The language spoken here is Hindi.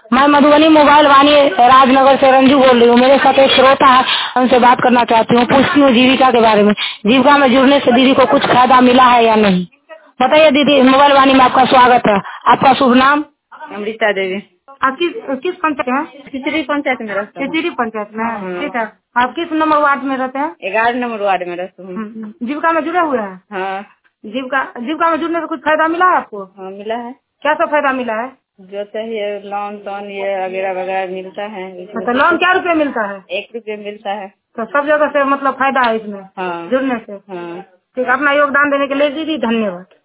मैं मधुबनी मोबाइल वाणी राजनगर से रंजू बोल रही हूँ। मेरे साथ एक श्रोता है, उनसे बात करना चाहती हूँ, पूछती हूँ जीविका के बारे में। जीविका में जुड़ने से दीदी को कुछ फायदा मिला है या नहीं, बताइए दीदी। मोबाइल वाणी में आपका स्वागत है। आपका शुभ नाम? अमृता देवी। आप किस पंचायत में? खिचड़ी पंचायत में रहता हूँ। खिचड़ी पंचायत में, ठीक है। आप किस नंबर वार्ड में रहते हैं? 11 नंबर वार्ड में रहता हूँ। जीविका में जुड़े हुए हैं? हाँ। जीविका में जुड़ने से कुछ फायदा मिला है आपको? हाँ मिला है। क्या सब फायदा मिला है? जो चाहिए लोन टोन ये वगैरह वगैरह मिलता है। तो लोन क्या रुपए मिलता है? 1 रुपये मिलता है। तो सब जगह से मतलब फायदा है इसमें? हाँ जुड़ने से? हाँ। ठीक, अपना योगदान देने के लिए दीदी धन्यवाद।